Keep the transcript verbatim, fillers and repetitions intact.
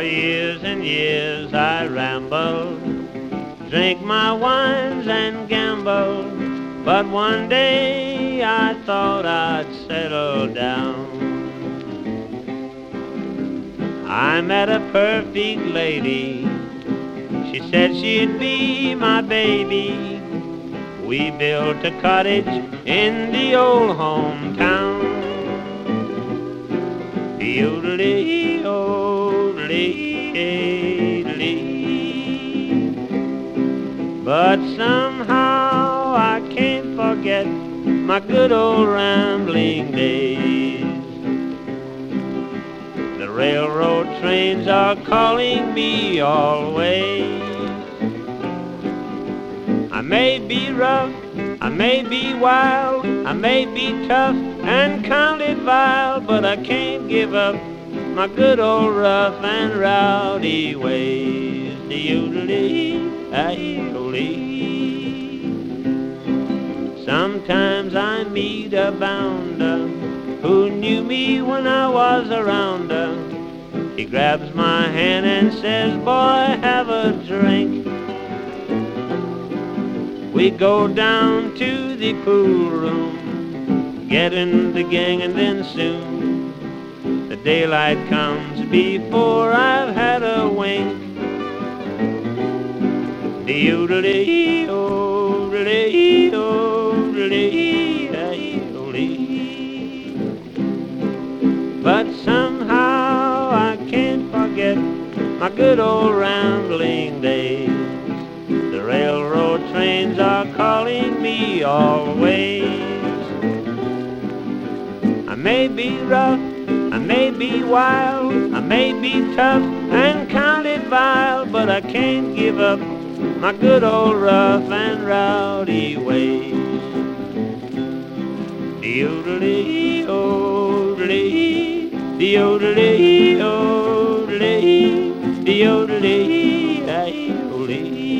For years and years I rambled, drink my wines and gamble, but one day I thought I'd settle down. I met a perfect lady, she said she'd be my baby. We built a cottage in the old hometown. Yodelee, yodelee. But somehow I can't forget my good old rambling days. The railroad trains are calling me always. I may be rough, I may be wild, I may be tough and counted vile, but I can't give up my good old rough and rowdy ways. The yodelee, yodelee. Sometimes I meet a bounder who knew me when I was around her. He grabs my hand and says, boy, have a drink. We go down to the pool room, get in the gang, and then soon the daylight comes before I've had a wink. The yodelee, yodelee, yodelee, yodelee. But somehow I can't forget my good old rambling days. The railroad trains are calling me always. I may be rough, I may be wild, I may be tough and counted vile, but I can't give up my good old rough and rowdy ways. The yodelee, yodelee, the yodelee, yodelee, the yodelee, yodelee.